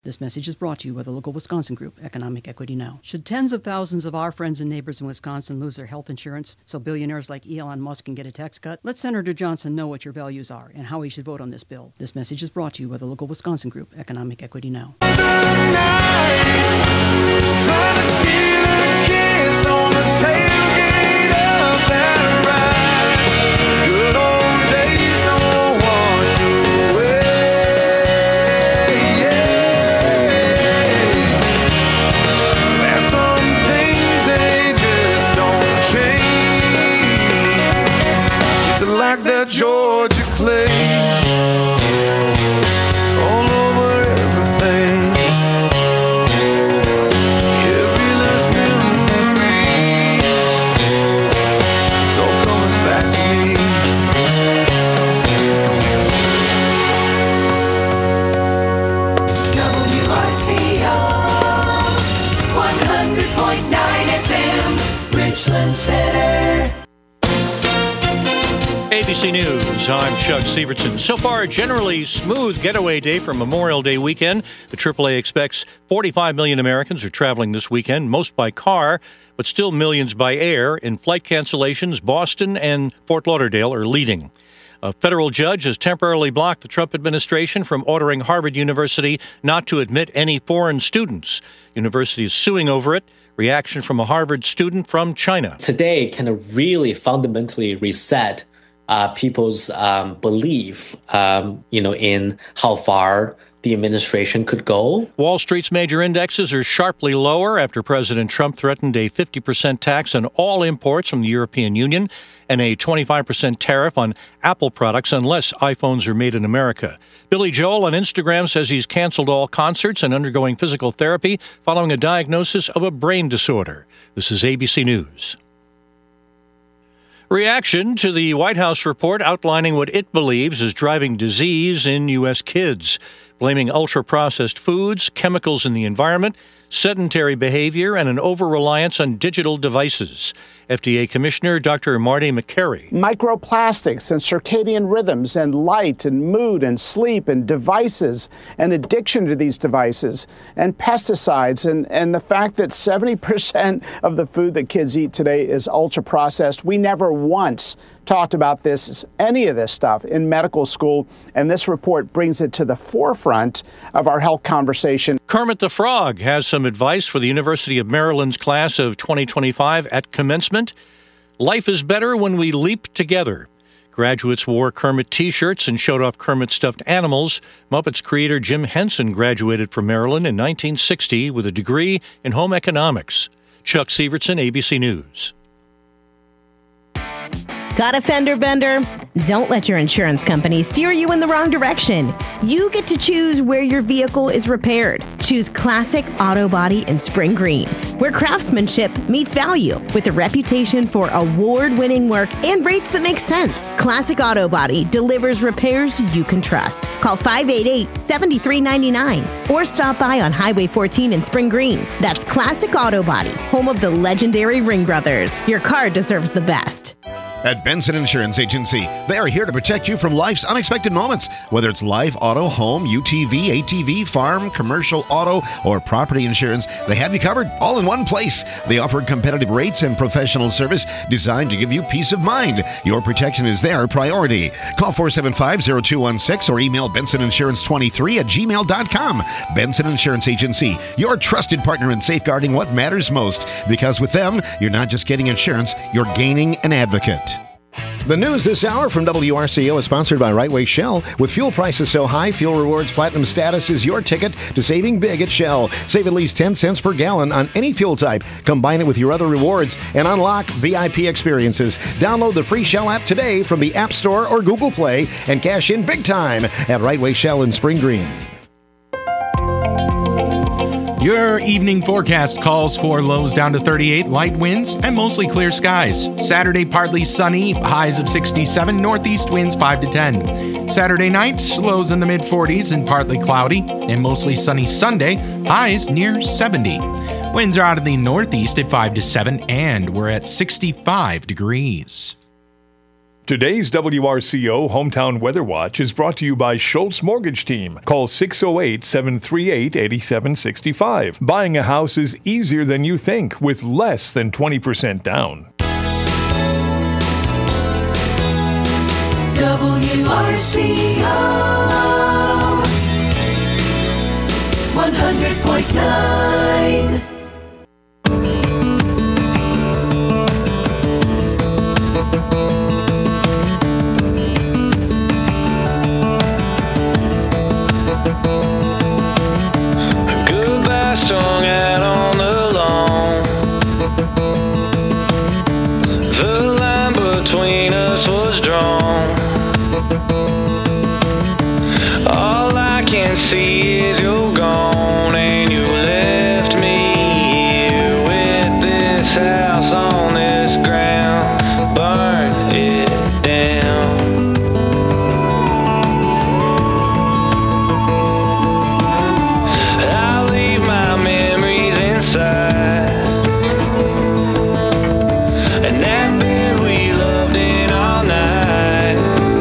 This message is brought to you by the local Wisconsin group, Economic Equity Now. Should tens of thousands of our friends and neighbors in Wisconsin lose their health insurance so billionaires like Elon Musk can get a tax cut? Let Senator Johnson know what your values are and how he should vote on this bill. This message is brought to you by the local Wisconsin group, Economic Equity Now. Like that Georgia clay all over everything. Every last memory, it's all coming back to me. WRCO 100.9 FM, Richland Center. ABC News, I'm Chuck Severson. So far, a generally smooth getaway day for Memorial Day weekend. The AAA expects 45 million Americans are traveling this weekend, most by car, but still millions by air. In flight cancellations, Boston and Fort Lauderdale are leading. A federal judge has temporarily blocked the Trump administration from ordering Harvard University not to admit any foreign students. University is suing over it. Reaction from a Harvard student from China. Today can really fundamentally reset people's belief, in how far the administration could go. Wall Street's major indexes are sharply lower after President Trump threatened a 50% tax on all imports from the European Union and a 25% tariff on Apple products unless iPhones are made in America. Billy Joel on Instagram says he's canceled all concerts and undergoing physical therapy following a diagnosis of a brain disorder. This is ABC News. Reaction to the White House report outlining what it believes is driving disease in U.S. kids, blaming ultra-processed foods, chemicals in the environment, sedentary behavior, and an over-reliance on digital devices. FDA Commissioner Dr. Marty Makary. Microplastics and circadian rhythms and light and mood and sleep and devices and addiction to these devices and pesticides and the fact that 70% of the food that kids eat today is ultra-processed. We never once talked about any of this stuff in medical school, and this report brings it to the forefront of our health conversation. Kermit the Frog has some advice for the University of Maryland's class of 2025 at commencement. Life is better when we leap together. Graduates wore Kermit T-shirts and showed off Kermit stuffed animals. Muppets creator Jim Henson graduated from Maryland in 1960 with a degree in home economics. Chuck Severson, ABC News. Got a fender bender? Don't let your insurance company steer you in the wrong direction. You get to choose where your vehicle is repaired. Choose Classic Auto Body in Spring Green, where craftsmanship meets value with a reputation for award-winning work and rates that make sense. Classic Auto Body delivers repairs you can trust. Call 588-7399 or stop by on Highway 14 in Spring Green. That's Classic Auto Body, home of the legendary Ring Brothers. Your car deserves the best. At Benson Insurance Agency, they are here to protect you from life's unexpected moments. Whether it's life, auto, home, UTV, ATV, farm, commercial, auto, or property insurance, they have you covered all in one place. They offer competitive rates and professional service designed to give you peace of mind. Your protection is their priority. Call 475-0216 or email bensoninsurance23@gmail.com. Benson Insurance Agency, your trusted partner in safeguarding what matters most. Because with them, you're not just getting insurance, you're gaining an advocate. The news this hour from WRCO is sponsored by Right Way Shell. With fuel prices so high, Fuel Rewards Platinum status is your ticket to saving big at Shell. Save at least 10 cents per gallon on any fuel type. Combine it with your other rewards and unlock VIP experiences. Download the free Shell app today from the App Store or Google Play and cash in big time at Right Way Shell in Spring Green. Your evening forecast calls for lows down to 38, light winds, and mostly clear skies. Saturday, partly sunny, highs of 67, northeast winds 5 to 10. Saturday night, lows in the mid-40s and partly cloudy, and mostly sunny Sunday, highs near 70. Winds are out of the northeast at 5 to 7, and we're at 65 degrees. Today's WRCO Hometown Weather Watch is brought to you by Schultz Mortgage Team. Call 608-738-8765. Buying a house is easier than you think with less than 20% down. WRCO 100.9. Strung out on the lawn. The line between us was drawn. All I can see is you're gone, and you left me here with this house on this ground. Burn it down. And that bed we loved in all night.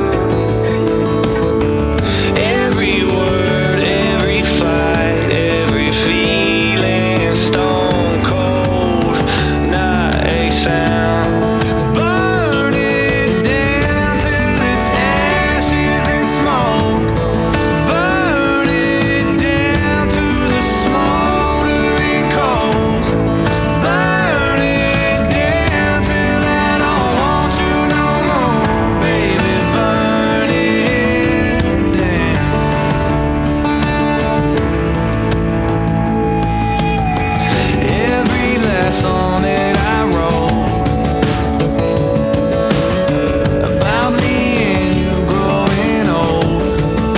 Every word, every fight, every feeling, stone cold, not a sound. Burn it down till it's ashes and smoke. Burn it down to the smoldering coals. Burn it down till I don't want you no more, baby. Burn it down. Every last song that I wrote about me and you growing old.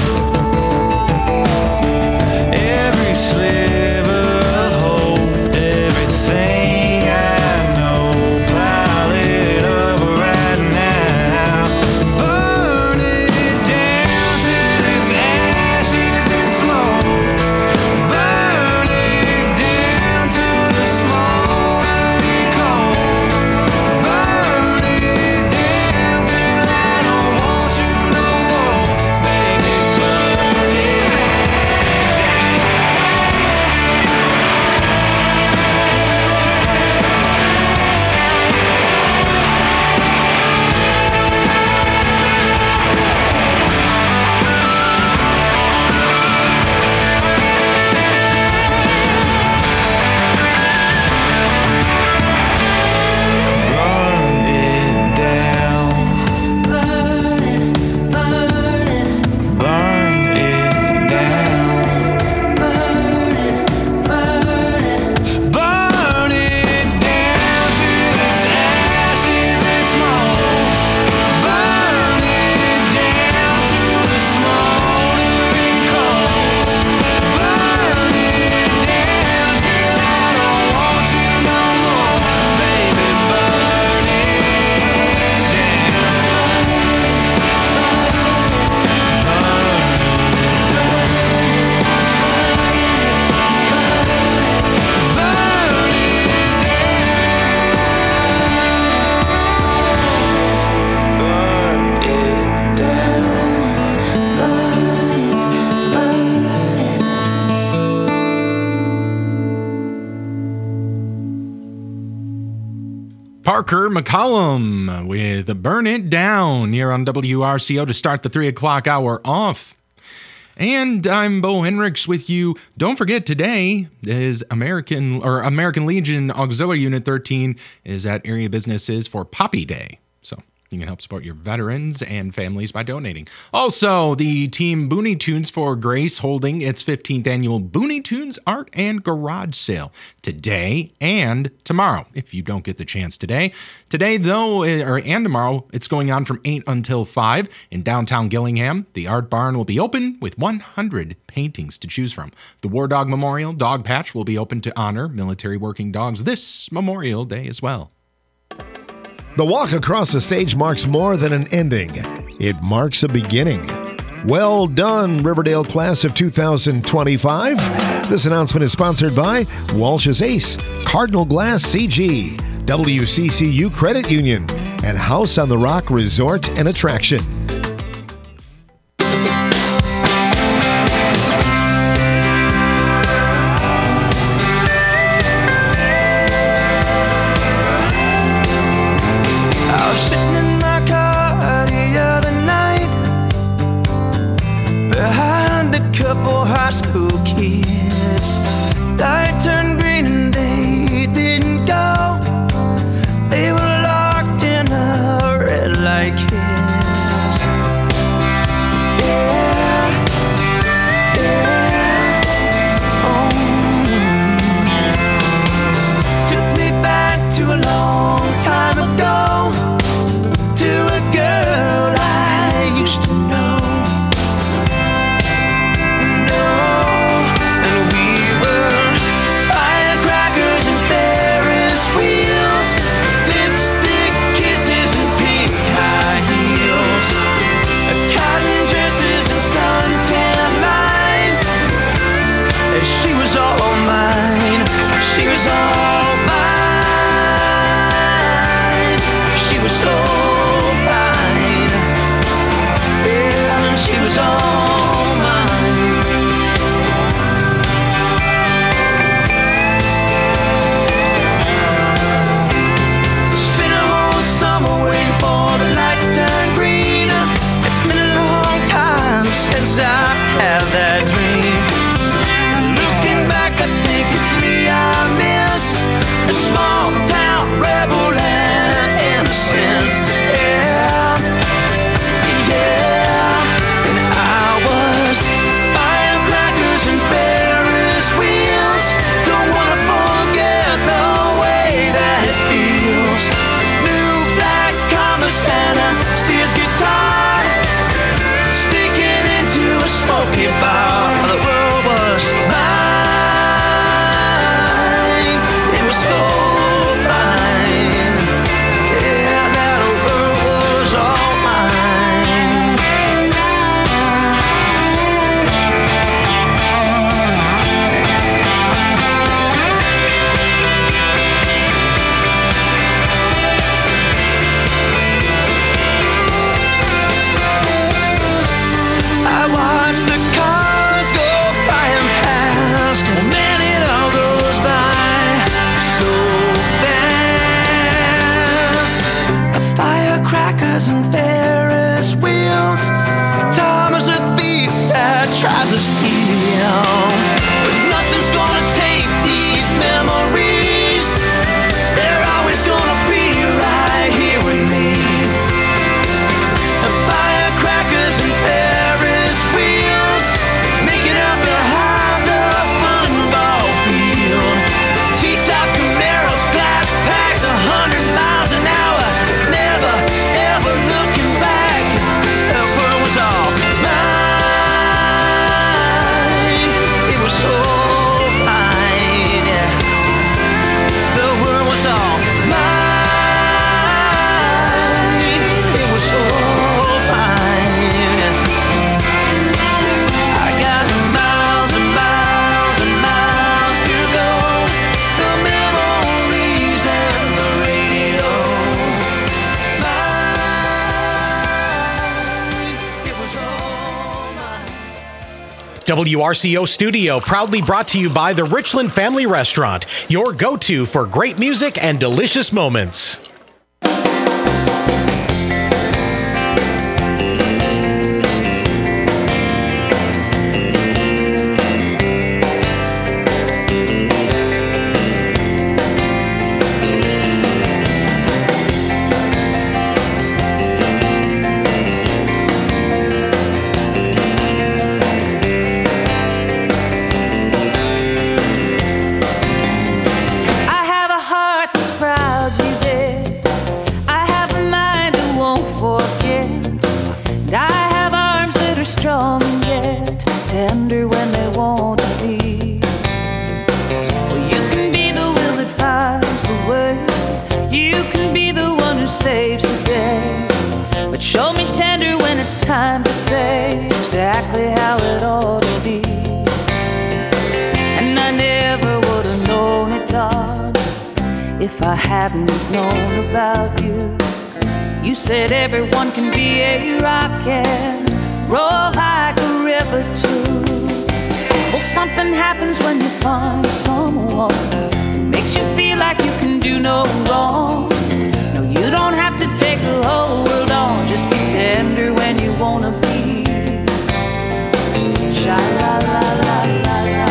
Every sliver of hope, everything I know, pile it up right now. Burn it down till it's ashes and smoke. Burn it down to the smoldering coals. Burn it down till I don't want you no more, baby. Burn it Burn it down. Burn it, burn it, burn it down. Burn it, burn it, burn it down till it's ashes and smoke. Burn it down to the smoldering coals. Burn it down till I don't want you no more, baby. Burn it Parker McCollum with Burn It Down here on WRCO to start the 3 o'clock hour off. And I'm Bo Henricks with you. Don't forget, today is American Legion Auxiliary Unit 13 is at area businesses for Poppy Day. So you can help support your veterans and families by donating. Also, the Team Booney Tunes for Grace holding its 15th annual Booney Tunes Art and Garage Sale today and tomorrow. If you don't get the chance today though, and tomorrow, it's going on from 8 until 5 in downtown Gillingham. The Art Barn will be open with 100 paintings to choose from. The War Dog Memorial Dog Patch will be open to honor military working dogs this Memorial Day as well. The walk across the stage marks more than an ending. It marks a beginning. Well done, Riverdale Class of 2025. This announcement is sponsored by Walsh's Ace, Cardinal Glass CG, WCCU Credit Union, and House on the Rock Resort and Attraction. High school kids, light turned green and they didn't go. They were locked in a red light kiss. Yeah, yeah. Oh. Took me back to a long time ago, to a girl I used to know. She was all mine. She was so fine. Yeah, she was all mine. Spent a whole summer waiting for the light to turn green. It's been a long time since I had that dream. Looking back, I think it's me I miss, a small town rebel and innocence. Yeah, yeah. And I was buying crackers and Ferris wheels. Don't wanna forget the way that it feels. New black Converse and a Sears guitar, sneaking into a smoky bar. The world was mine. So fine, yeah, that world was all mine. I watched the cars go flying past, and man, it all goes by so fast. The firecrackers and Ferris wheels, Thomas the thief that tries to steal. But nothing's gonna take these memories. They're always gonna be right here with me. The firecrackers and Ferris wheels, making up behind the football field. T-top Camaros, glass packs, 100 miles an hour. Never, ever looking back. The world was all mine. It was so fine. Yeah. The world was all mine. It was so fine. I got miles and miles and miles to go. The memories and the radio. Mine, it was all mine. WRCO Studio, proudly brought to you by the Richland Family Restaurant, your go-to for great music and delicious moments. I have a heart that's proud, you did. I have a mind that won't forget. And I have arms that are strong and yet tender when they want to be. Well, you can be the will that finds the way. You can be the one who saves the day. But show me tender when it's time to say exactly how it ought to be. And I never would have known it, darling, if I hadn't known about you. You said everyone can be a rock and roll like a river too. Well, something happens when you find someone who makes you feel like you can do no wrong. No, you don't have to take the whole world on. Just be tender when you wanna be. Sha-la-la-la-la-la.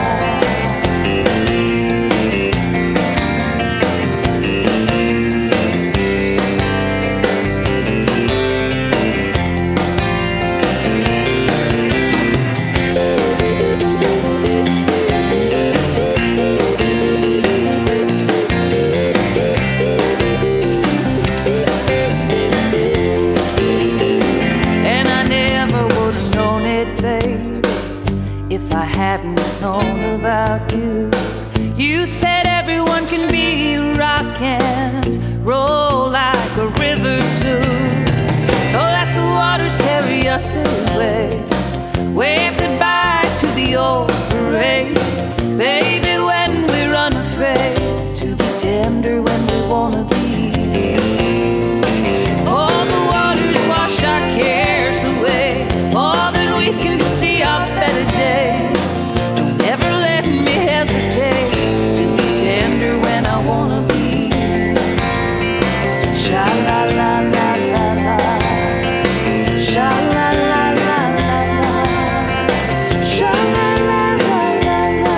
Known about you. You said everyone can be rock and roll like a river too. So let the waters carry us away. Wave goodbye to the old parade. Baby, when we're unafraid to be tender when we wanna be. All the waters wash our cares away. All that we can see are better days. Hesitate to be tender when I wanna be. Sha la la la la la. Sha la la la la la. Sha la la la la la.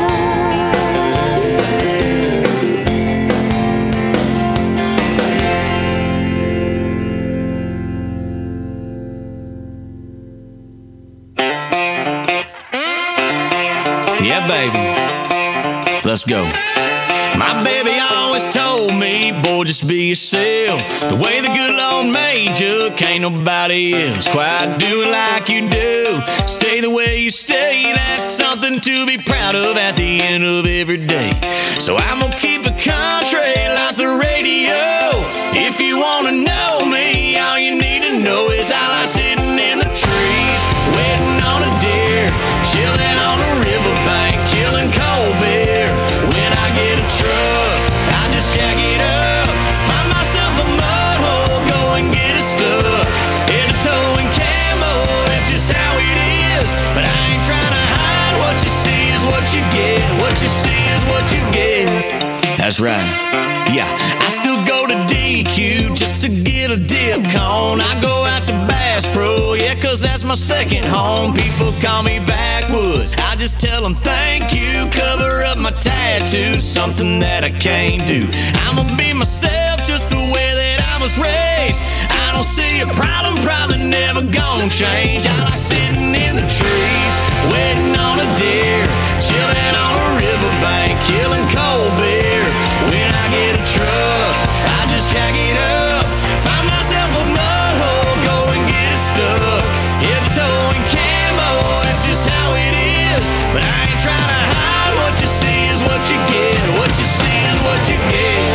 Yeah, baby. Let's go. My baby always told me, boy, just be yourself. The way the good Lord made you, can't nobody else quite do it like you do. Stay the way you stay, that's something to be proud of at the end of every day. So I'm gonna keep it country like the radio. If you wanna know me, all you need to know is I like sitting in the trees, waiting on a deer, chilling on a riverbank, killing cold beer. When I get a truck, I just jack it up, find myself a mud hole, go and get it stuck. Head to toe in camo, it's just how it is. But I ain't trying to hide, what you see is what you get. What you see is what you get. That's right, yeah. I still go to DQ just to get a dip cone. I go out to Bass Pro, yeah, cause that's my second home. People call me backwoods, I just tell them thank you. Cover up my tattoos, something that I can't do. I'ma be myself just the way that I was raised. I don't see a problem, probably never gonna change. I like sitting in the trees, waiting on a deer, chilling on a riverbank, killing cold beer. When I get a truck, I just jack it up, find myself a mud hole, go and get it stuck. Head to toe in camo, that's just how it is. But I ain't trying to hide, what you see is what you get. What you see is what you get.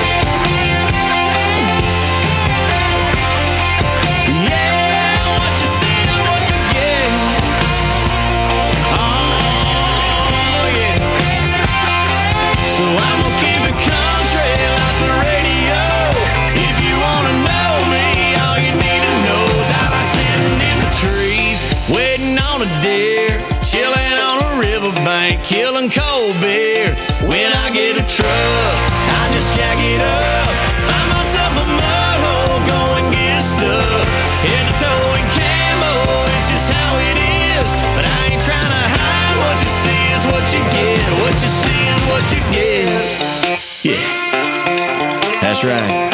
Yeah, what you see is what you get. Oh, yeah. So I'm gonna keep it country like the radio. If you wanna know me, all you need to know is I like sitting in the trees, waiting on a deer, chilling on a riverbank, killing cold beer. When I get a truck, I just jack it up, find myself a mud hole, go and get stuck. Head to toe in camo, it's just how it is. But I ain't trying to hide, what you see is what you get. What you see is what you get. Yeah, that's right.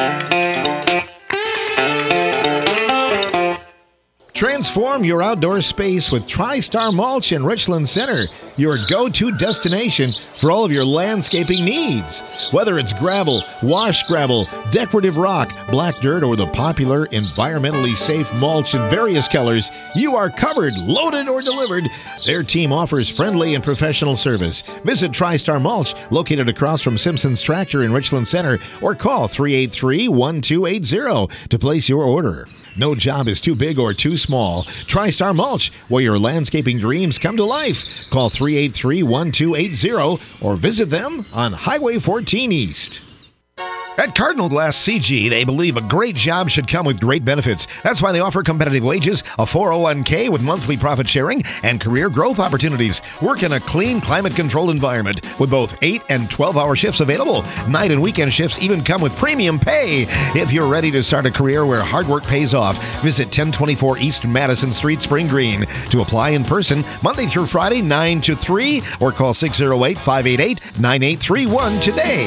Transform your outdoor space with TriStar Mulch in Richland Center, your go-to destination for all of your landscaping needs. Whether it's gravel, wash gravel, decorative rock, black dirt, or the popular environmentally safe mulch in various colors, you are covered, loaded, or delivered. Their team offers friendly and professional service. Visit TriStar Mulch, located across from Simpson's Tractor in Richland Center, or call 383-1280 to place your order. No job is too big or too small. TriStar Mulch, where your landscaping dreams come to life. Call 383-1280 or visit them on Highway 14 East. At Cardinal Glass CG, they believe a great job should come with great benefits. That's why they offer competitive wages, a 401k with monthly profit sharing, and career growth opportunities. Work in a clean, climate-controlled environment with both 8 and 12-hour shifts available. Night and weekend shifts even come with premium pay. If you're ready to start a career where hard work pays off, visit 1024 East Madison Street, Spring Green. To apply in person, Monday through Friday, 9 to 3, or call 608-588-9831 today.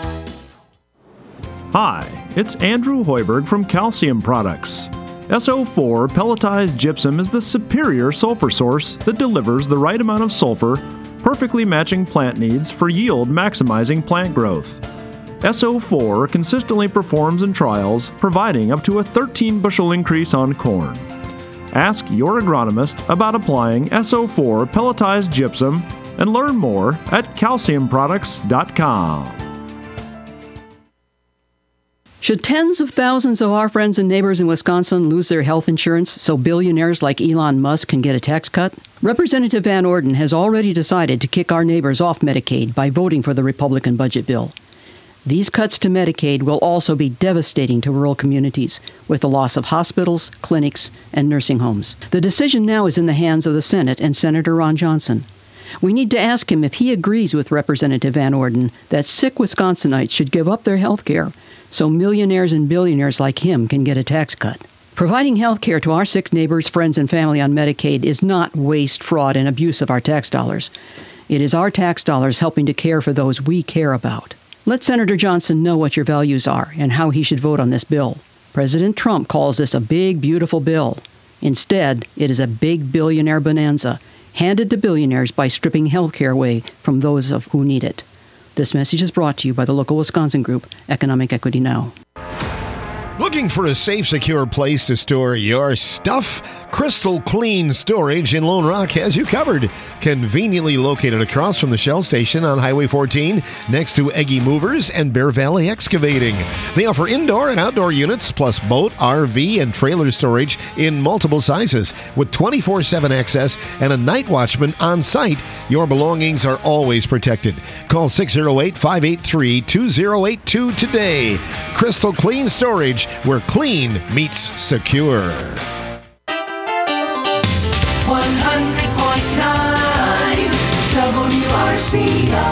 Hi, it's Andrew Hoiberg from Calcium Products. SO4 pelletized gypsum is the superior sulfur source that delivers the right amount of sulfur, perfectly matching plant needs for yield maximizing plant growth. SO4 consistently performs in trials, providing up to a 13 bushel increase on corn. Ask your agronomist about applying SO4 pelletized gypsum and learn more at calciumproducts.com. Should tens of thousands of our friends and neighbors in Wisconsin lose their health insurance so billionaires like Elon Musk can get a tax cut? Representative Van Orden has already decided to kick our neighbors off Medicaid by voting for the Republican budget bill. These cuts to Medicaid will also be devastating to rural communities, with the loss of hospitals, clinics, and nursing homes. The decision now is in the hands of the Senate and Senator Ron Johnson. We need to ask him if he agrees with Representative Van Orden that sick Wisconsinites should give up their health care so millionaires and billionaires like him can get a tax cut. Providing health care to our sick neighbors, friends, and family on Medicaid is not waste, fraud, and abuse of our tax dollars. It is our tax dollars helping to care for those we care about. Let Senator Johnson know what your values are and how he should vote on this bill. President Trump calls this a big, beautiful bill. Instead, it is a big billionaire bonanza handed to billionaires by stripping health care away from those of who need it. This message is brought to you by the local Wisconsin group, Economic Equity Now. Looking for a safe, secure place to store your stuff? Crystal Clean Storage in Lone Rock has you covered. Conveniently located across from the Shell Station on Highway 14, next to Eggy Movers and Bear Valley Excavating. They offer indoor and outdoor units, plus boat, RV, and trailer storage in multiple sizes. With 24/7 access and a night watchman on site, your belongings are always protected. Call 608-583-2082 today. Crystal Clean Storage, where clean meets secure. 100.9 WRCO.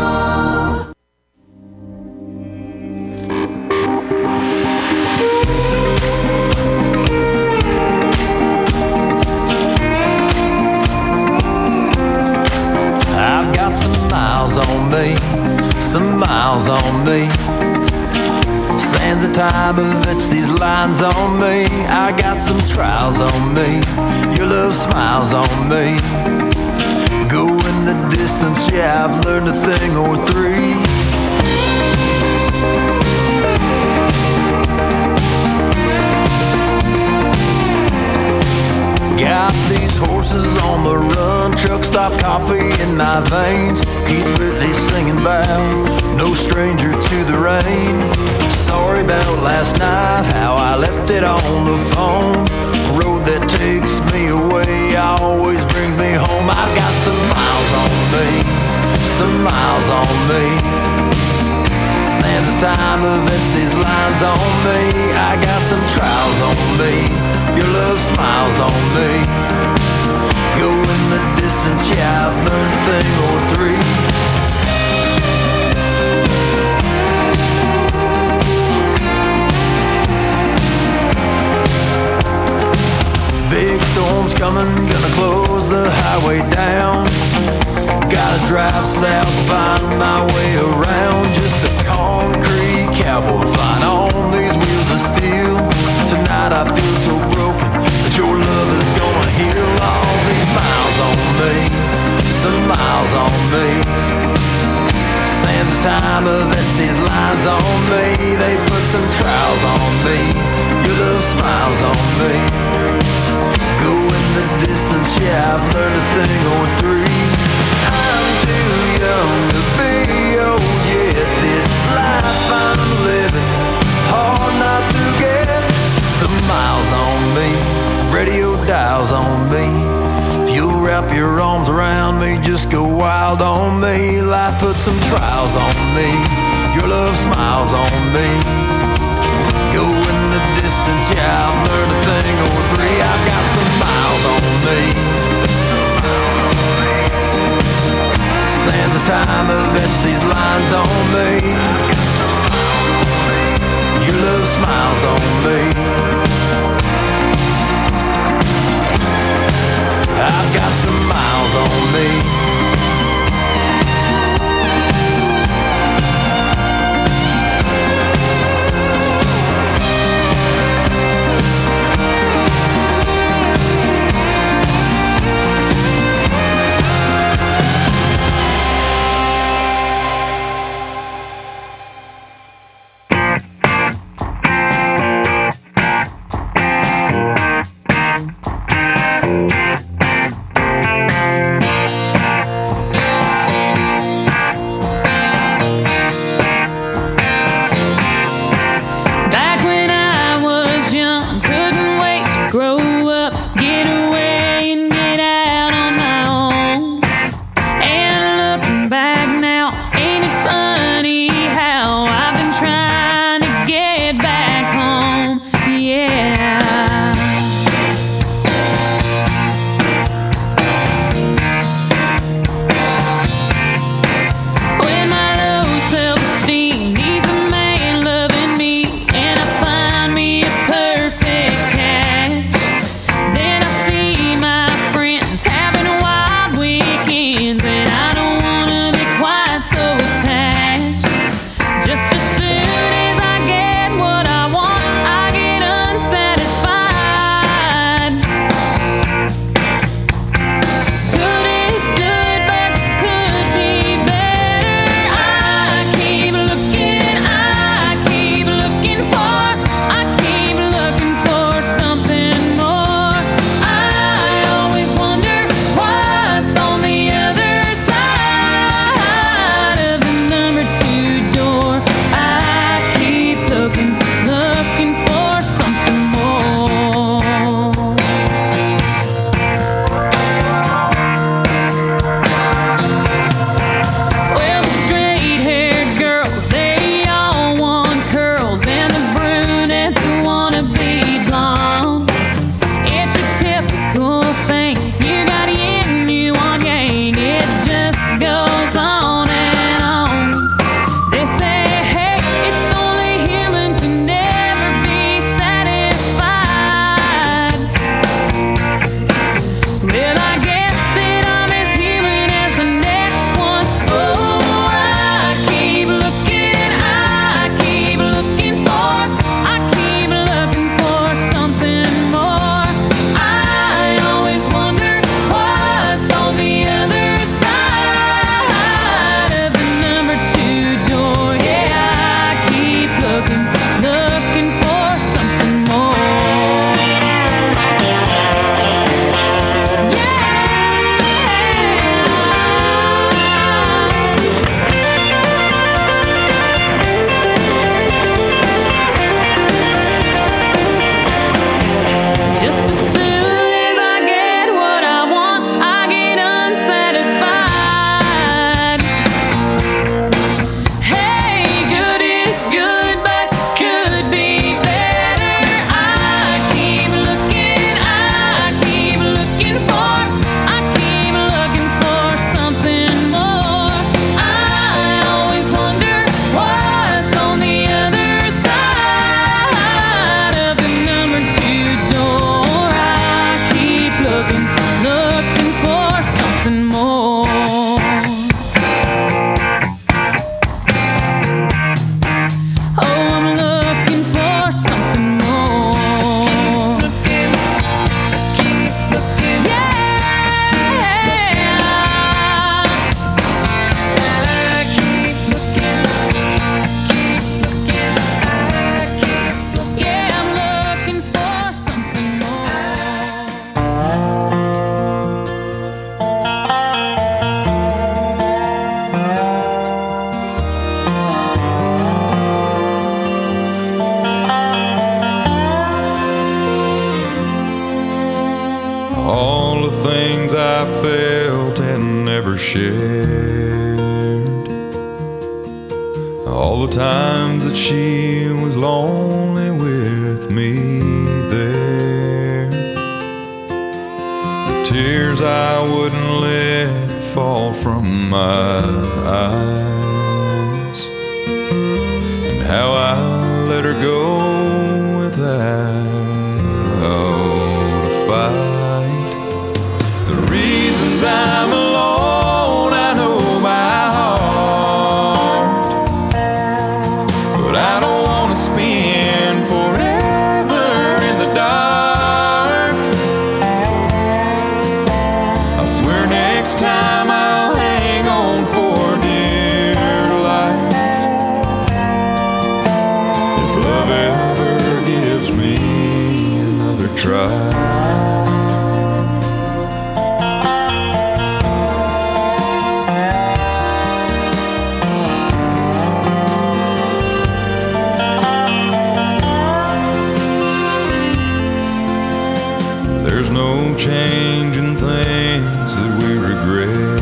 I've got some miles on me, some miles on me. Sands of time of it's these lines on me. I got some trials on me, your love smiles on me. Going the distance, yeah, I've learned a thing or three. Got these horses on the run, truck stop coffee in my veins. Keith Whitley singing about no stranger to the rain. Sorry about last night, how I left it on the phone. Road that takes me away always brings me home. I've got some miles on me, some miles on me. Sands of time events, these lines on me. I got some trials on me, your love smiles on me. Going the distance, yeah, I've learned a thing or three. Big storm's coming, gonna close the highway down. Gotta drive south, find my way around. Just a concrete cowboy flying on these wheels of steel. Tonight I feel so broken that your love is gonna heal. All these miles on me, some miles on me. Sands of time events, these lines on me. They put some trials on me, your love smiles on me. Going the distance, yeah, I've learned a thing or three. I'm too young to be old yet. This life I'm living, hard not to get. Some miles on me, radio dials on me. If you'll wrap your arms around me, just go wild on me. Life put some trials on me, Your love smiles on me. Going the distance, yeah, I've learned a thing or three. I've got some miles on me. Sands of time have etched these lines on me. Your love smiles on me. I've got some miles on me. all the times that she was lonely with me there. The tears I wouldn't let fall from my eyes, and how I let her go without a fight. The reasons I'm alone, I know by heart, but I don't want to spend forever in the dark. I swear next time I'll hang on for dear life, if love ever gives me another try. There's no change in things that we regret.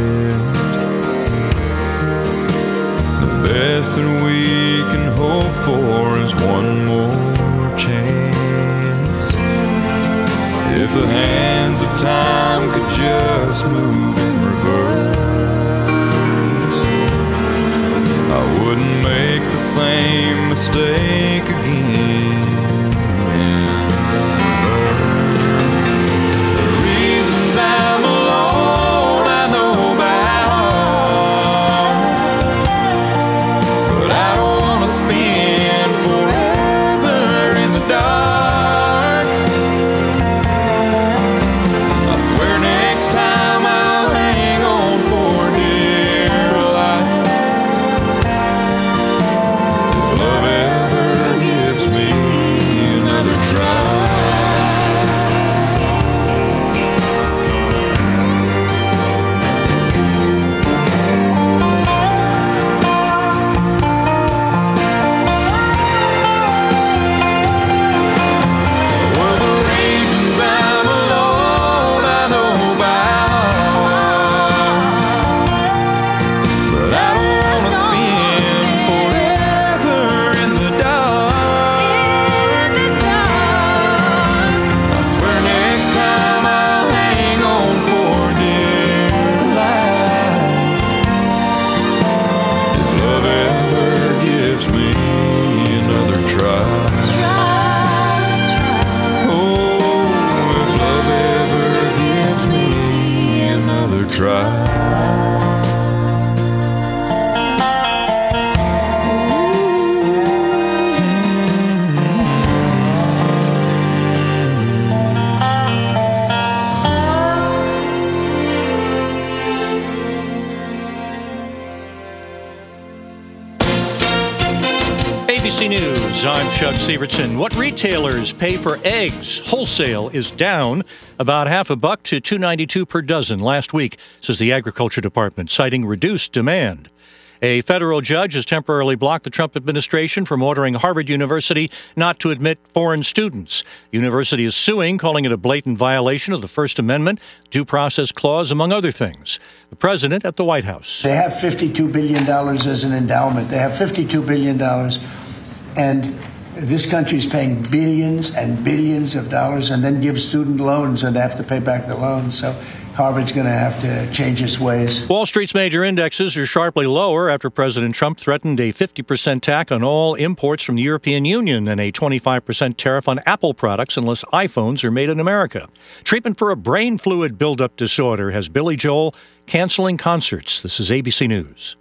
The best that we can hope for is one more chance. If the hands of time could just move in reverse, I wouldn't make the same mistake again. I'm alone, I know by heart, but I don't want to spend forever in the dark. I swear next time I'll hang on for dear life, if love ever gives me another try. ABC News, I'm Chuck Sievertson. What retailers pay for eggs wholesale is down about $0.50 to $2.92 per dozen last week, says the Agriculture Department, citing reduced demand. A federal judge has temporarily blocked the Trump administration from ordering Harvard University not to admit foreign students. The university is suing, calling it a blatant violation of the First Amendment, due process clause, among other things. The president at the White House. They have $52 billion as an endowment. They have $52 billion. And this country is paying billions and billions of dollars and then gives student loans and they have to pay back the loans. So Harvard's going to have to change its ways. Wall Street's major indexes are sharply lower after President Trump threatened a 50% tax on all imports from the European Union and a 25% tariff on Apple products unless iPhones are made in America. Treatment for a brain fluid buildup disorder has Billy Joel canceling concerts. This is ABC News.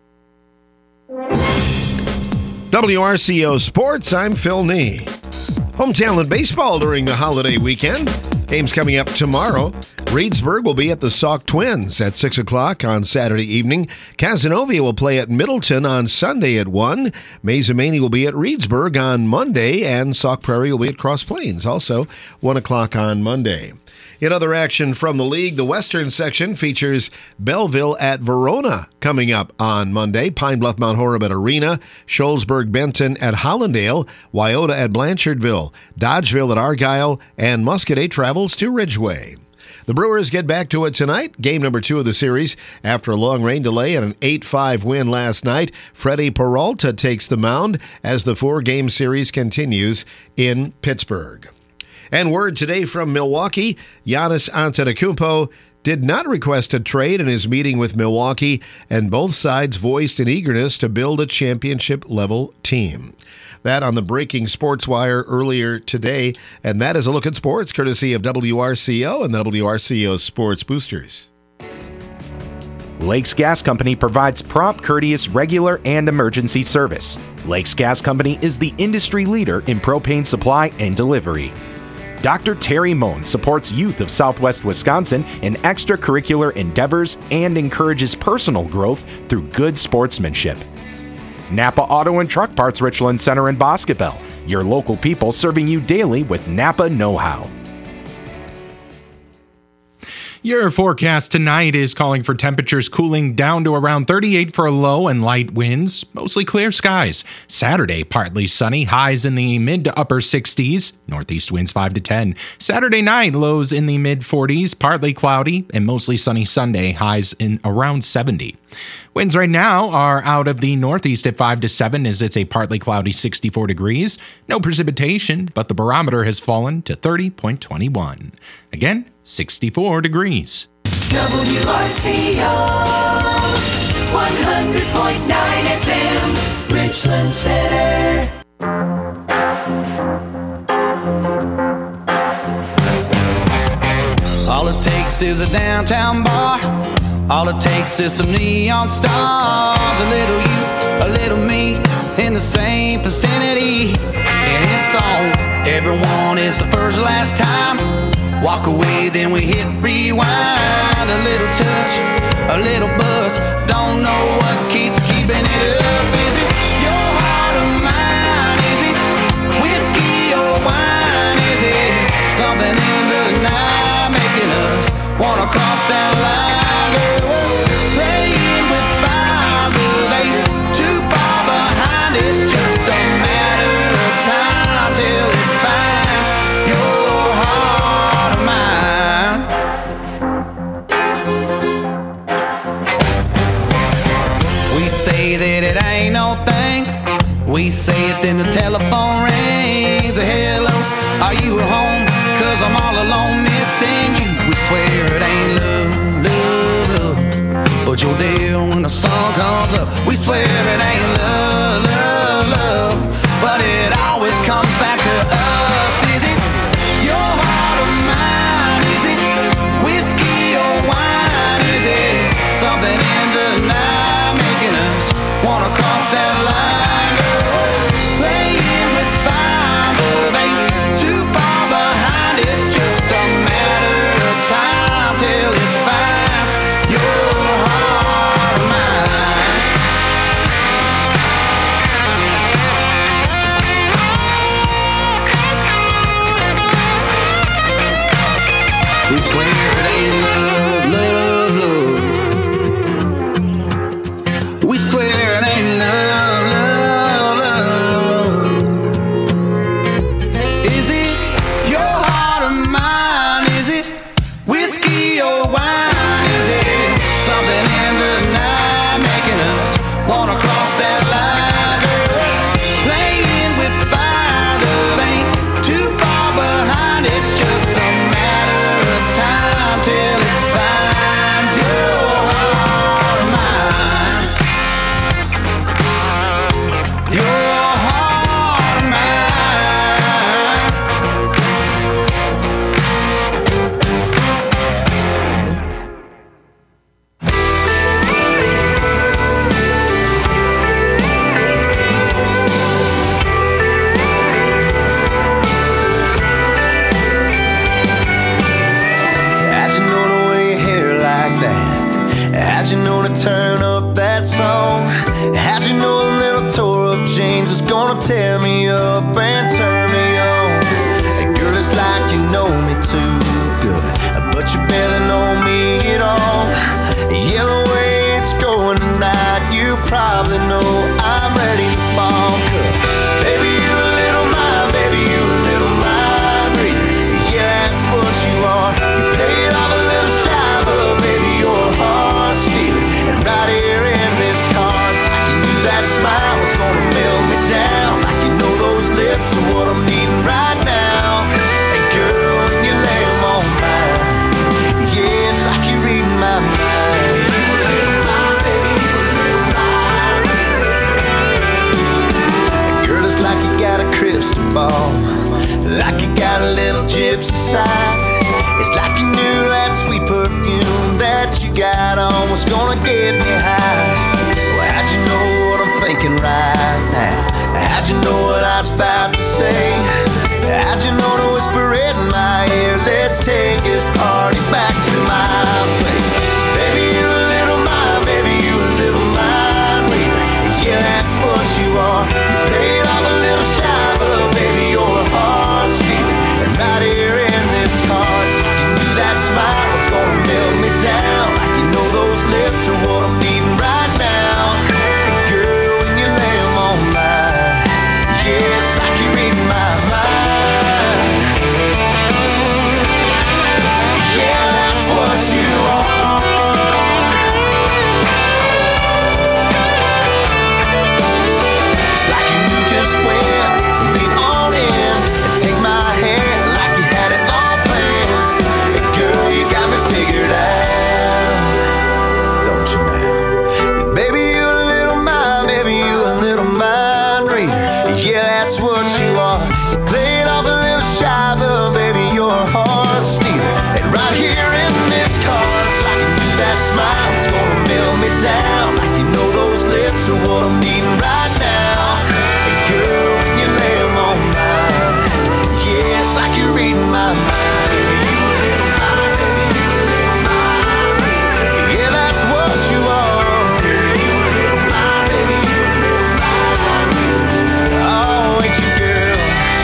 WRCO Sports, I'm Phil Nee. Home talent baseball during the holiday weekend. Games coming up tomorrow. Reedsburg will be at the Sauk Twins at 6 o'clock on Saturday evening. Cazenovia will play at Middleton on Sunday at 1. Mazomanie will be at Reedsburg on Monday, and Sauk Prairie will be at Cross Plains, also 1 o'clock on Monday. In other action from the league, the Western section features Belleville at Verona coming up on Monday, Pine Bluff Mount Horeb at Arena, Sholesburg Benton at Hollandale, Wyoda at Blanchardville, Dodgeville at Argyle, and Muscadet travels to Ridgeway. The Brewers get back to it tonight. Game number 2 of the series after a long rain delay and an 8-5 win last night. Freddie Peralta takes the mound as the 4-game series continues in Pittsburgh. And word today from Milwaukee, Giannis Antetokounmpo did not request a trade in his meeting with Milwaukee, and both sides voiced an eagerness to build a championship-level team. That on the Breaking Sports Wire earlier today, and that is a look at sports courtesy of WRCO and WRCO's Sports Boosters. Lakes Gas Company provides prompt, courteous, regular, and emergency service. Lakes Gas Company is the industry leader in propane supply and delivery. Dr. Terry Moan supports youth of Southwest Wisconsin in extracurricular endeavors and encourages personal growth through good sportsmanship. Napa Auto and Truck Parts Richland Center in Boscobel, your local people serving you daily with Napa know-how. Your forecast tonight is calling for temperatures cooling down to around 38 for a low and light winds, mostly clear skies. Saturday, partly sunny, highs in the mid to upper 60s, northeast winds 5 to 10. Saturday night, lows in the mid 40s, partly cloudy, and mostly sunny Sunday, highs in around 70. Winds right now are out of the northeast at 5 to 7 as it's a partly cloudy 64 degrees. No precipitation, but the barometer has fallen to 30.21. Again, 64 degrees. WRCO 100.9 FM, Richland Center. All it takes is a downtown bar. All it takes is some neon stars. A little you, a little me, in the same vicinity. And it's on. Everyone is the first last time. Walk away, then we hit rewind. A little touch, a little buzz. Don't know what keeps keeping it up. Is it your heart or mine? Is it whiskey or wine? Is it something in the night making us wanna cross that line? Girl, playing with fire, but ain't too far behind. It's just a matter of time till it finds your heart or mine. We say that it ain't no thing. We say it, then the telephone rings. Hello, are you at home? 'Cause I'm all alone missing you. We swear it ain't love, love, love, but you're there when the sun comes up. We swear it ain't love, love, love, but it always comes back to us. Is it your heart or mine? Is it whiskey or wine? Is it something in the night making us wanna cross that line? Girl, playing with fire, but ain't too far behind. It's just a matter of time till it finds your heart or mine. We swear it ain't love, love, love. We swear it ain't love, love, love. Is it your heart or mine? Is it whiskey or wine? Is it something in the night making us wanna cross that line? Girl, playing with fire, love ain't too far behind. It's just a matter of time till it finds your heart or mine. Your heart or mine. How'd you know to wear your hair like that? How'd you know to turn up that song? How'd you know a little tore up jeans was gonna tear me up and turn me on? Hey, girl, it's like you know me too good, but you barely know me at all. Yeah, the way it's going tonight, you probably know I'm ready to fall. 'Cause baby, you a little mind, baby, you a little mind reader. Yeah, that's what you are. You paid all the ball. Like you got a little gypsy side. It's like you knew that sweet perfume that you got on was gonna get me high. Well, how'd you know what I'm thinking right now? How'd you know what I was about to say? How'd you know to whisper in my ear? Let's take this party back to my place. Baby, you a little mind, baby, you a little mind reader. Yeah, that's what you are. You played off a little shy, but baby, you're a heart stealer. And right here in this car, you knew that smile was gonna melt me down. Like you know those lips are what I'm needing right now. And girl, when you lay them on mine, yeah, it's like you're reading my mind. Yeah, that's what you are. It's like you knew just when to lean on in and take my hand like you had it all planned. And girl, you got me figured out, don't you now? Baby, you a little mind, baby, you a little mind reader. Yeah, that's what you are. You played off a little shy, but baby, you're a heart stealer. And right here in this car, it's like you knew that smile was gonna melt me down. Like you know those lips are what I'm needing right now. And girl, when you lay them on mine, yeah, it's like you're reading my mind. Baby, you a little mind, baby, you a little mind reader. Yeah, that's what you are. Baby, you a little mind, baby, you a little mind reader. Oh, ain't you, girl?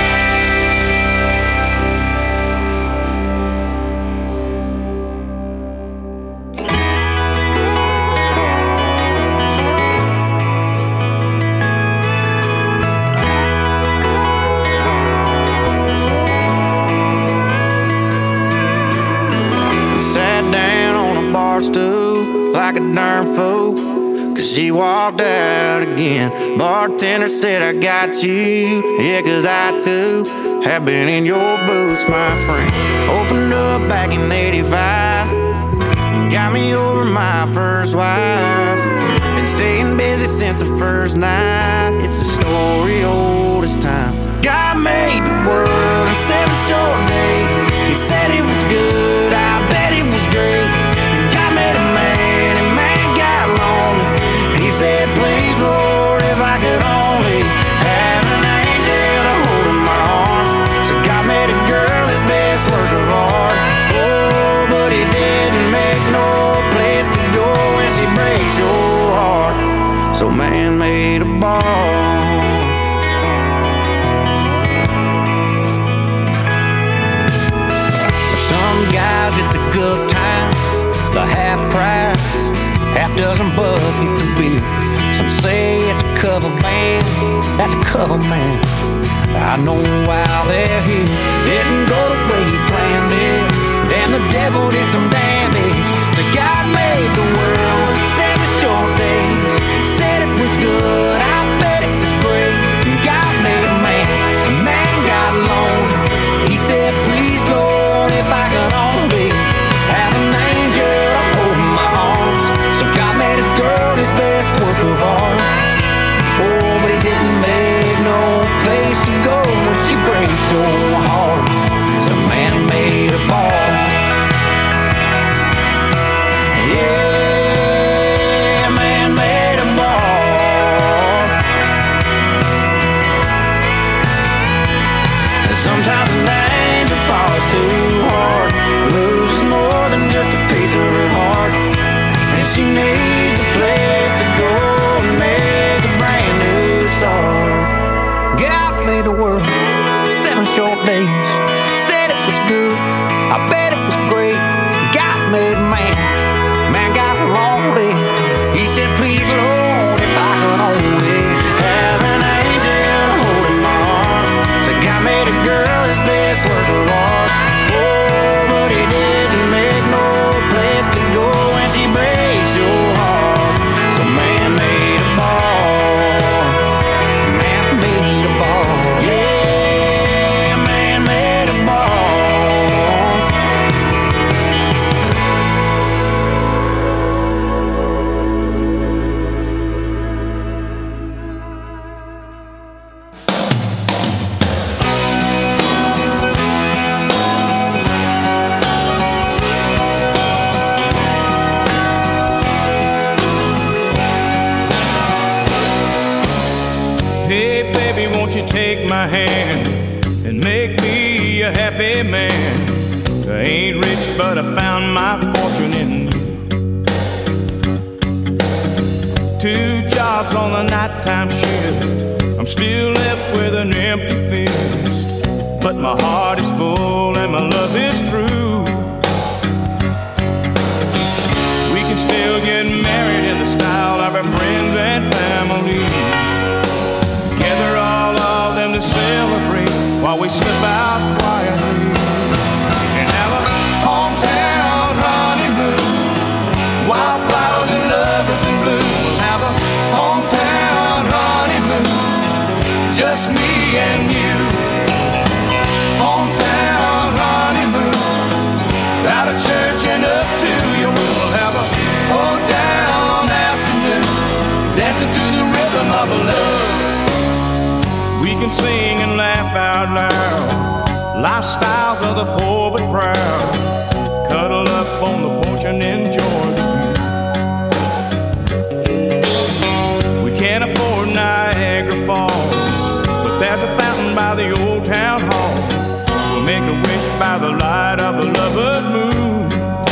Sat down on a bar stool like a darn fool, 'cause she walked out again. Bartender said, I got you. Yeah, 'cause I too have been in your boots, my friend. Opened up back in 85, got me over my first wife. Been staying busy since the first night. It's a story old as time. God made the world in 7 short days. He said it was good, I bet it was great. And God made a man, and man got lonely. He said, please, Lord, if I could only have an angel to hold in my arms. So God made a girl his best work of art. Oh, but he didn't make no place to go when she breaks your heart. So man made a bar. Some guys, it's a good time, the half price, half dozen buckets of beer. Some say it's a cover band, that's a cover man. I know why they're here. Didn't go the way you planned it. Damn, the devil did some damage. So God made the world 7 short days. Said it was good, I bet it was great. God made a man got lonely. He said, please, Lord, if I could only have an angel to hold in my arms. So God made a girl his best work of art. Oh, but he didn't make no place to go when she breaks so hard. So man made a bar. Yeah, man made a bar. And sometimes an angel falls too hard, loses more than just a piece of her heart. And she needs a place to go and make a brand new start. God made the world 7 short days. Said it was good, I bet it was great. God made man got lonely. He said, please, Lord, if I could only have an angel to hold in my arms. So God made a girl his best work of art. Oh, you take my hand and make me a happy man? I ain't rich, but I found my fortune in you. 2 jobs on the nighttime shift, I'm still left with an empty fist. But my heart is full and my love is true. We can still get married in the style of our friends and family. Gather all of them to celebrate while we slip out quietly. And have a hometown honeymoon, wildflowers and lovers in bloom. We'll have a hometown honeymoon, just me and you. Hometown honeymoon, out of church and up to your room. We'll have a hold-down afternoon, dancing to the rhythm of love. We can sing and laugh out loud, lifestyles of the poor but proud. Cuddle up on the porch and enjoy the view. We can't afford Niagara Falls, but there's a fountain by the old town hall. We'll make a wish by the light of the lover's moon.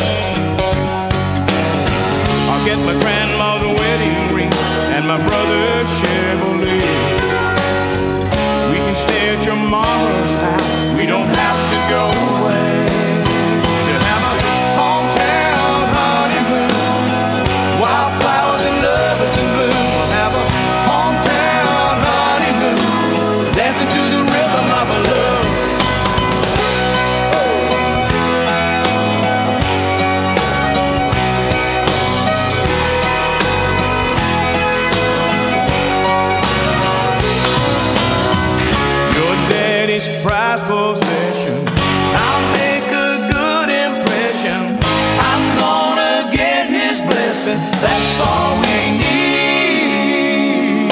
I'll get my grandma's wedding ring and my brother's Chevrolet. We can stay at your mama's house, we don't have to go away. We'll have a hometown honeymoon, wildflowers and lovers in bloom. We'll have a hometown honeymoon, dancing to the rhythm of a love. Prized possession, I'll make a good impression. I'm gonna get his blessing, that's all we need.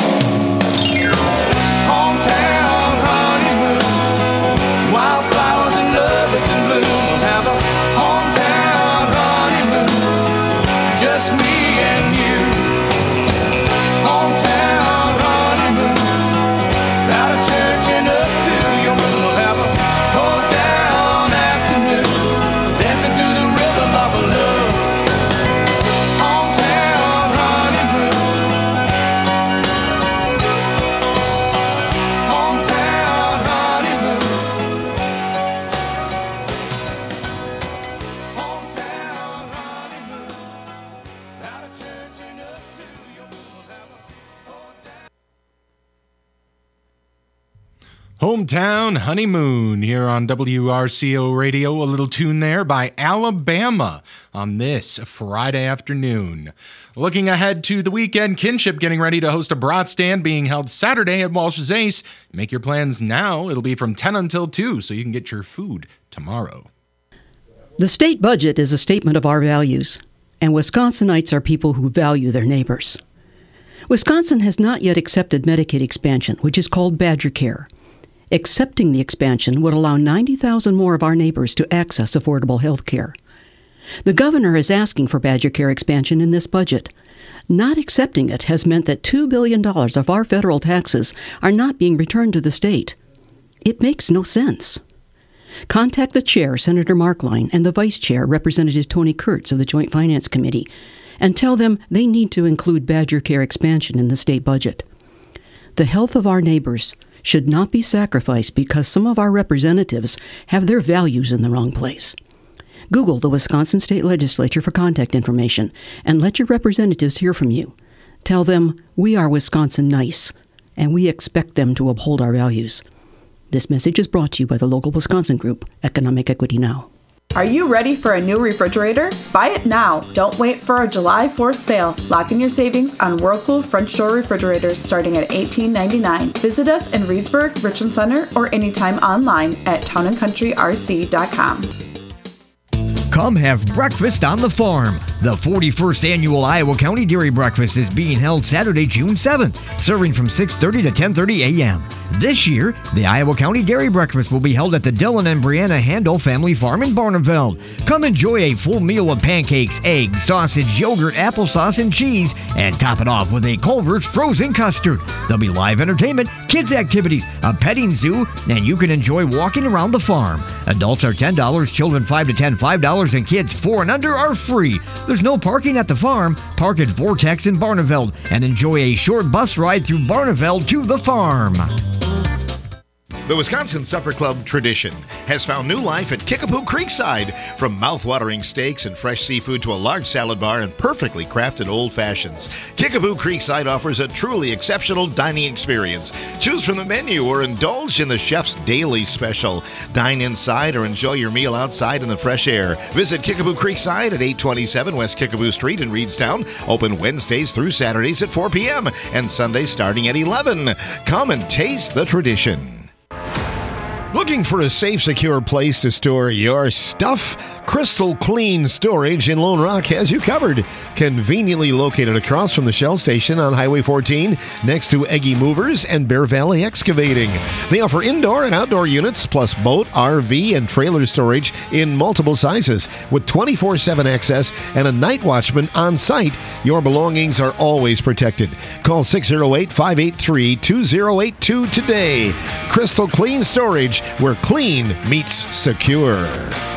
Hometown honeymoon, wildflowers and lovers in bloom. We'll have a hometown honeymoon, just me and you. Hometown honeymoon, out of church and up to your room. We'll have a hold-down afternoon, dancing to the rhythm of a love. Hometown honeymoon, hometown honeymoon, hometown honeymoon, out of church and up to your room. We'll have a hold-down. Hometown Honeymoon here on WRCO Radio. A little tune there by Alabama on this Friday afternoon. Looking ahead to the weekend, Kinship getting ready to host a brat stand being held Saturday at Walsh's Ace. Make your plans now. It'll be from 10 until 2, so you can get your food tomorrow. The state budget is a statement of our values, and Wisconsinites are people who value their neighbors. Wisconsin has not yet accepted Medicaid expansion, which is called Badger Care. Accepting the expansion would allow 90,000 more of our neighbors to access affordable health care. The governor is asking for Badger Care expansion in this budget. Not accepting it has meant that $2 billion of our federal taxes are not being returned to the state. It makes no sense. Contact the chair, Senator Mark Line, and the vice chair, Representative Tony Kurtz of the Joint Finance Committee, and tell them they need to include Badger Care expansion in the state budget. The health of our neighbors should not be sacrificed because some of our representatives have their values in the wrong place. Google the Wisconsin State Legislature for contact information and let your representatives hear from you. Tell them we are Wisconsin nice and we expect them to uphold our values. This message is brought to you by the local Wisconsin group, Economic Equity Now. Are you ready for a new refrigerator? Buy it now. Don't wait for a July 4th sale. Lock in your savings on Whirlpool French door refrigerators starting at $18.99. Visit us in Reedsburg, Richland Center, or anytime online at townandcountryrc.com. Come have breakfast on the farm. The 41st Annual Iowa County Dairy Breakfast is being held Saturday, June 7th, serving from 6:30 to 10:30 a.m. This year, the Iowa County Dairy Breakfast will be held at the Dylan and Brianna Handel Family Farm in Barneveld. Come enjoy a full meal of pancakes, eggs, sausage, yogurt, applesauce, and cheese, and top it off with a Culver's frozen custard. There'll be live entertainment, kids activities, a petting zoo, and you can enjoy walking around the farm. Adults are $10, children 5 to 10, $5, and kids 4 and under are free. There's no parking at the farm. Park at Vortex in Barneveld and enjoy a short bus ride through Barneveld to the farm. The Wisconsin Supper Club tradition has found new life at Kickapoo Creekside. From mouth-watering steaks and fresh seafood to a large salad bar and perfectly crafted old fashions, Kickapoo Creekside offers a truly exceptional dining experience. Choose from the menu or indulge in the chef's daily special. Dine inside or enjoy your meal outside in the fresh air. Visit Kickapoo Creekside at 827 West Kickapoo Street in Reedstown. Open Wednesdays through Saturdays at 4 p.m. and Sundays starting at 11. Come and taste the tradition. Looking for a safe, secure place to store your stuff? Crystal Clean Storage in Lone Rock has you covered. Conveniently located across from the Shell Station on Highway 14, next to Eggy Movers and Bear Valley Excavating. They offer indoor and outdoor units, plus boat, RV, and trailer storage in multiple sizes. With 24/7 access and a night watchman on site, your belongings are always protected. Call 608-583-2082 today. Crystal Clean Storage, where clean meets secure.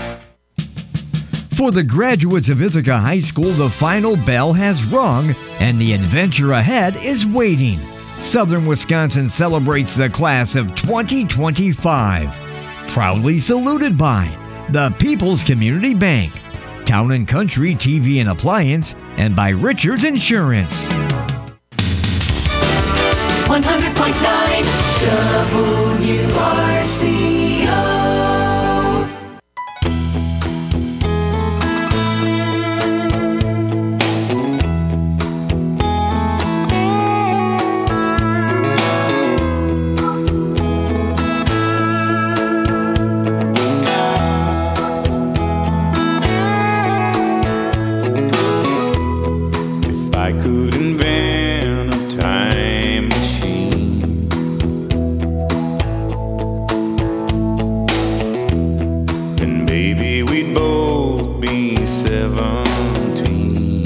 For the graduates of Ithaca High School, the final bell has rung and the adventure ahead is waiting. Southern Wisconsin celebrates the class of 2025. Proudly saluted by the People's Community Bank, Town and Country TV and Appliance, and by Richards Insurance. 100.9 WRCO. I could invent a time machine, and maybe we'd both be 17.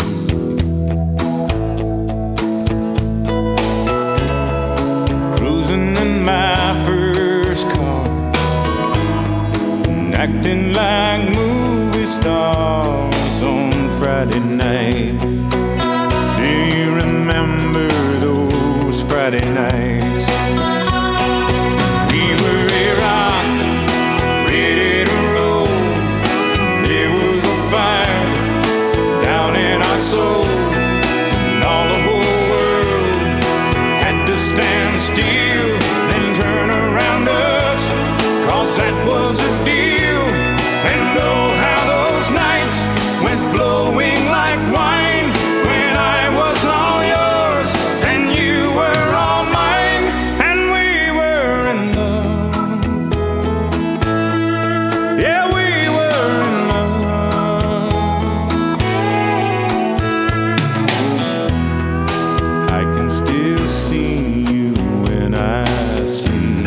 Cruising in my first car, and acting like movie stars on Friday night. Do you remember those Friday nights? We were a rock, ready to roll. There was a fire down in our soul, and all the whole world had to stand still, then turn around us, 'cause that was a deal. And oh, how those nights went flowing like wine, when I was all yours and you were all mine, and we were in love. Yeah, we were in love. I can still see you when I sleep.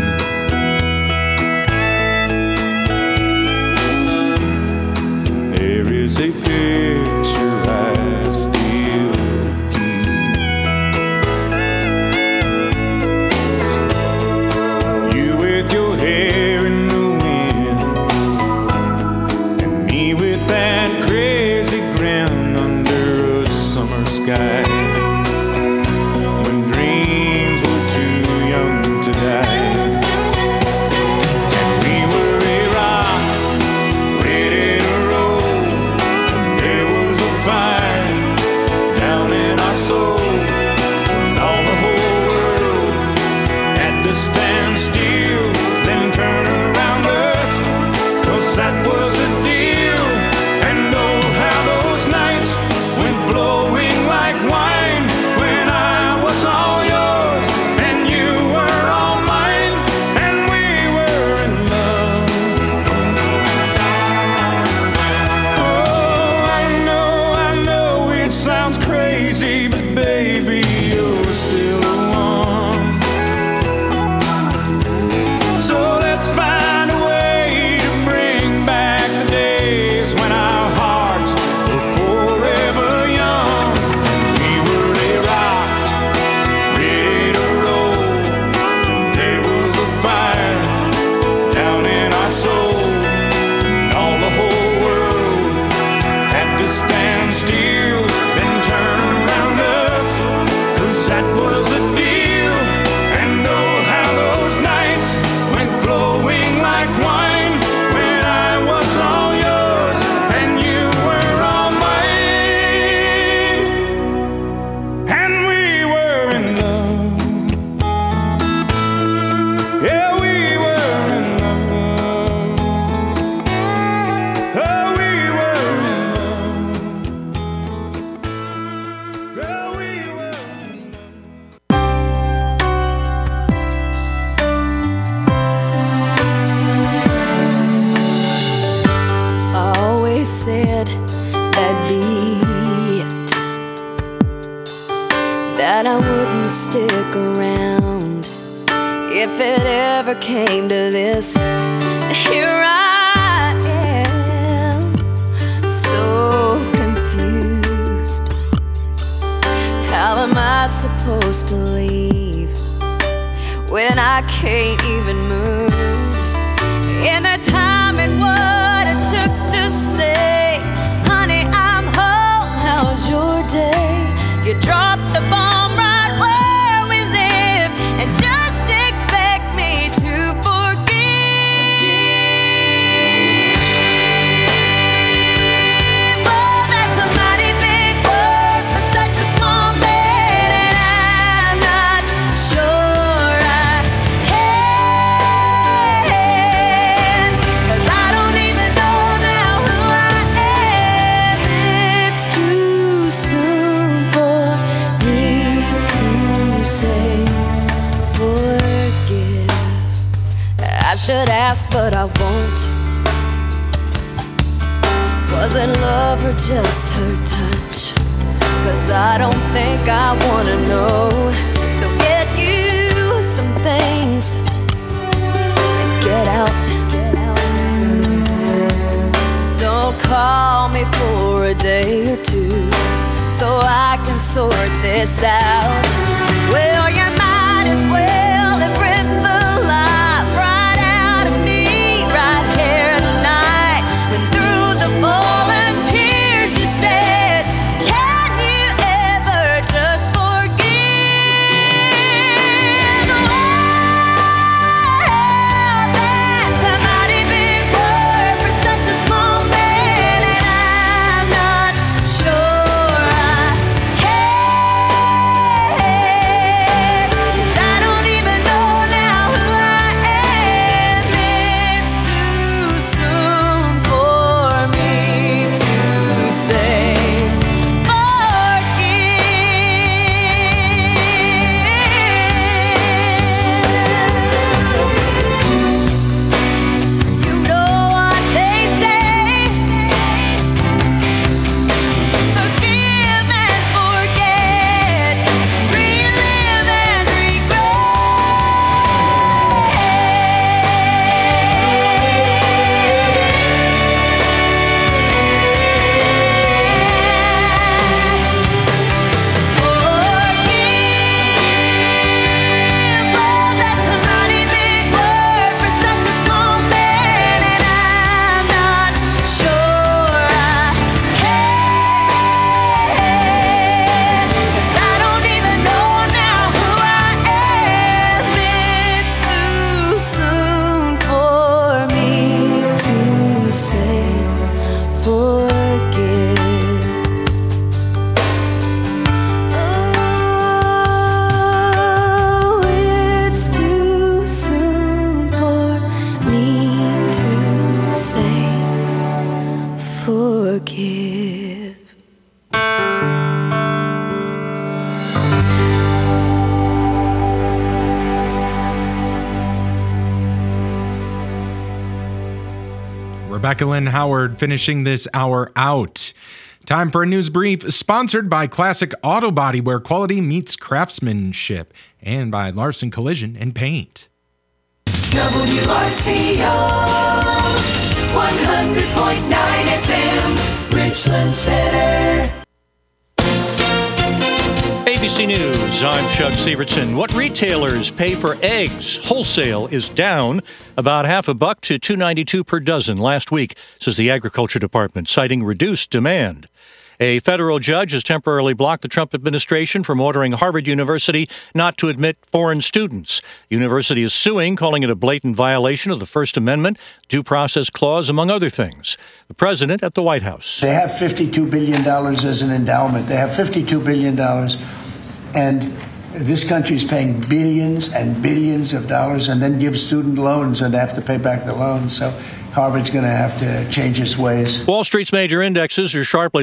There is a picture I still keep. You with your hair in the wind, and me with that crazy grin under a summer sky, when dreams were too young to die. And we were a rock, ready to roll. There was a fire down in our soul, and all the whole world had to stand still, then turn around us, 'cause that was a deal. And oh, how those nights went flowing like wine, when I was all yours and you were all mine, and we were in love. Oh, I know it sounds crazy, but baby, you're still the one. If it ever came to this, here I am, so confused. How am I supposed to leave when I can't even move? In the time it would have took to say, honey, I'm home, how's your day? You dropped a bomb right where we live and just expect me to forgive. Oh, that's a mighty big word for such a small man, and I'm not sure I can, 'cause I don't even know now who I am. It's too soon for me to say forgive. I should ask, but I won't. Was it love or just her touch? 'Cause I don't think I wanna know. So get you some things and get out. Don't call me for a day or two so I can sort this out. Well, you might as well have ripped the life right out of me right here tonight. When through the volunteers you said, can you ever just forgive? Well, that's a mighty big word for such a small man, and I'm not sure I can, 'cause I don't even know now who I am. It's too soon for me to say forgive. You know what they say, forgive and forget, relive and that's a mighty big word for such a small man, and I'm not sure I can, 'cause I don't even know now who I am. It's too soon for me to say forgive. Oh, it's too soon for me to say forgive. Rebecca Lynn Howard finishing this hour out. Time for a news brief sponsored by Classic Auto Body, where quality meets craftsmanship, and by Larson Collision and Paint. WRCO 100.9 FM, Richland Center. ABC News, I'm Chuck Sievertson. What retailers pay for eggs wholesale is down about $0.50 to $2.92 per dozen last week, says the Agriculture Department, citing reduced demand. A federal judge has temporarily blocked the Trump administration from ordering Harvard University not to admit foreign students. The university is suing, calling it a blatant violation of the First Amendment, due process clause, among other things. The president at the White House. They have $52 billion as an endowment. They have $52 billion. And this country is paying billions and billions of dollars and then gives student loans and they have to pay back the loans. So Harvard's going to have to change its ways. Wall Street's major indexes are sharply